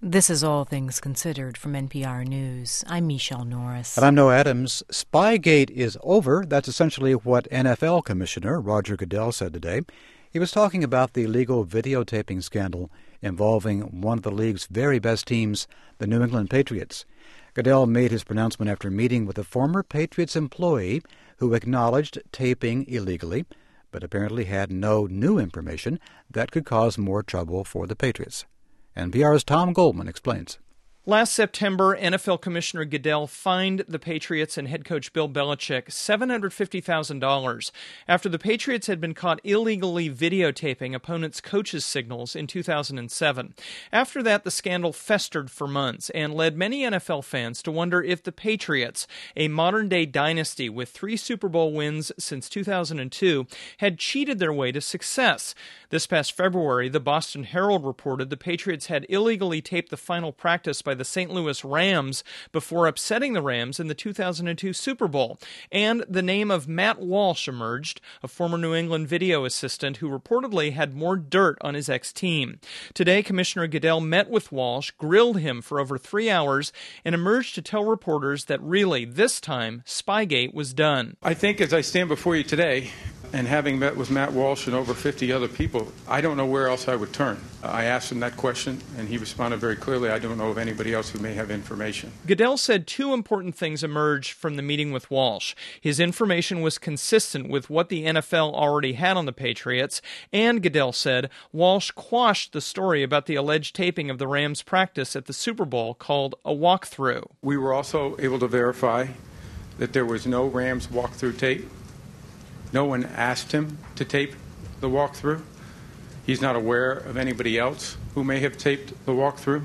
This is All Things Considered from NPR News. I'm Michelle Norris. And I'm Noah Adams. Spygate is over. That's essentially what NFL Commissioner Roger Goodell said today. He was talking about the illegal videotaping scandal involving one of the league's very best teams, the New England Patriots. Goodell made his pronouncement after meeting with a former Patriots employee who acknowledged taping illegally, but apparently had no new information that could cause more trouble for the Patriots. NPR's Tom Goldman explains. Last September, NFL Commissioner Goodell fined the Patriots and head coach Bill Belichick $750,000 after the Patriots had been caught illegally videotaping opponents' coaches' signals in 2007. After that, the scandal festered for months and led many NFL fans to wonder if the Patriots, a modern-day dynasty with 3 Super Bowl wins since 2002, had cheated their way to success. This past February, the Boston Herald reported the Patriots had illegally taped the final practice by the St. Louis Rams before upsetting the Rams in the 2002 Super Bowl. And the name of Matt Walsh emerged, a former New England video assistant who reportedly had more dirt on his ex-team. Today, Commissioner Goodell met with Walsh, grilled him for over 3 hours, and emerged to tell reporters that really, this time, Spygate was done. I think as I stand before you today, and having met with Matt Walsh and over 50 other people, I don't know where else I would turn. I asked him that question, and he responded very clearly, I don't know of anybody else who may have information. Goodell said 2 important things emerged from the meeting with Walsh. His information was consistent with what the NFL already had on the Patriots, and Goodell said Walsh quashed the story about the alleged taping of the Rams practice at the Super Bowl called a walkthrough. We were also able to verify that there was no Rams walkthrough tape. No one asked him to tape the walkthrough. He's not aware of anybody else who may have taped the walkthrough.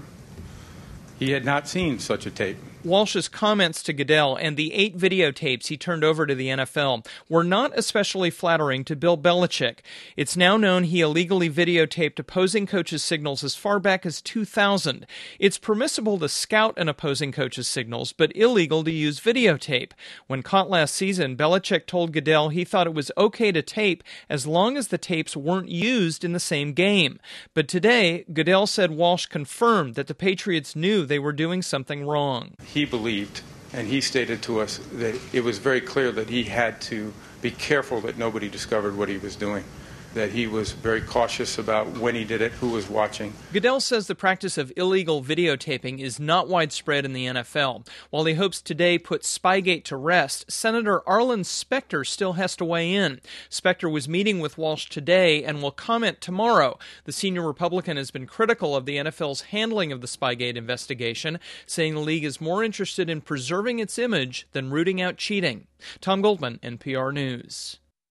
He had not seen such a tape. Walsh's comments to Goodell and the 8 videotapes he turned over to the NFL were not especially flattering to Bill Belichick. It's now known he illegally videotaped opposing coaches' signals as far back as 2000. It's permissible to scout an opposing coach's signals, but illegal to use videotape. When caught last season, Belichick told Goodell he thought it was okay to tape as long as the tapes weren't used in the same game. But today, Goodell said Walsh confirmed that the Patriots knew they were doing something wrong. He believed, and he stated to us that it was very clear that he had to be careful that nobody discovered what he was doing, that he was very cautious about when he did it, who was watching. Goodell says the practice of illegal videotaping is not widespread in the NFL. While he hopes today put Spygate to rest, Senator Arlen Specter still has to weigh in. Specter was meeting with Walsh today and will comment tomorrow. The senior Republican has been critical of the NFL's handling of the Spygate investigation, saying the league is more interested in preserving its image than rooting out cheating. Tom Goldman, NPR News.